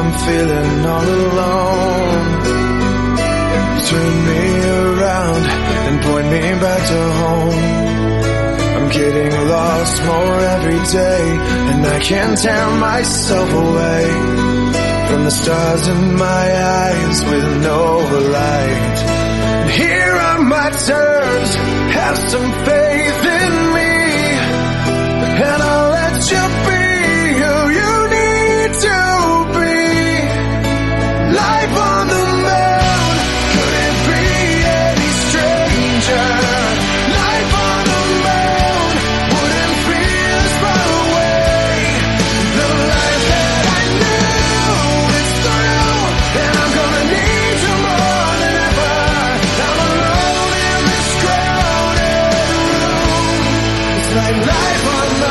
I'm feeling all alone. Turn me around and point me back to home. I'm getting lost more every day, and I can't tear myself away from the stars in my eyes with no light. And here are my terms, have some faith in me, and I'll let you be who you need to be. Life on the moon couldn't be any stranger. Life on the moon wouldn't feel as far away. The life that I knew is through, and I'm gonna need you more than ever. I'm alone in this crowded room. It's like life on the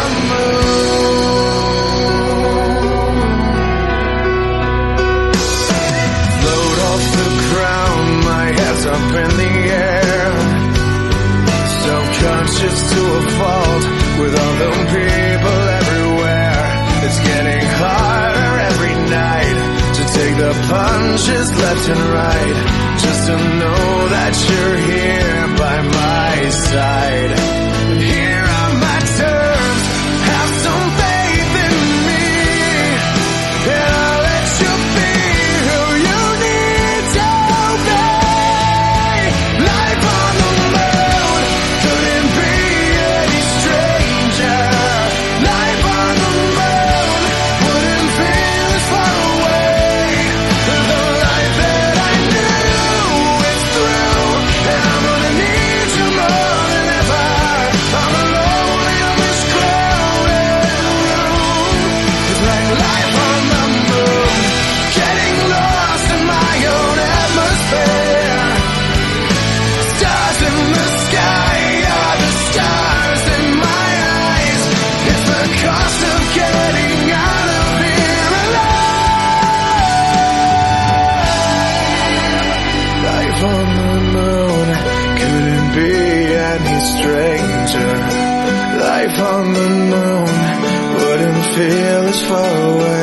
moon. Float off the ground, my head's up in the air. Self-conscious to a fault with all the people everywhere. It's getting harder every night to take the plunges left and right, just to know that you're here by my side. And here are my terms, have some faith in me, and I'll let you be who you need to be. Life on the moon couldn't be any stranger. Life on the moon wouldn't feel as far away. The life that I knew is through, and I'm gonna need you more than ever. I'm alone in this crowded room. It's like life on the moon, getting lost in my own atmosphere. Stars in the sky are the stars in my eyes. It's the cost of getting out of here alive. Life on the moon couldn't be any stranger. Life on the moon wouldn't feel as far away.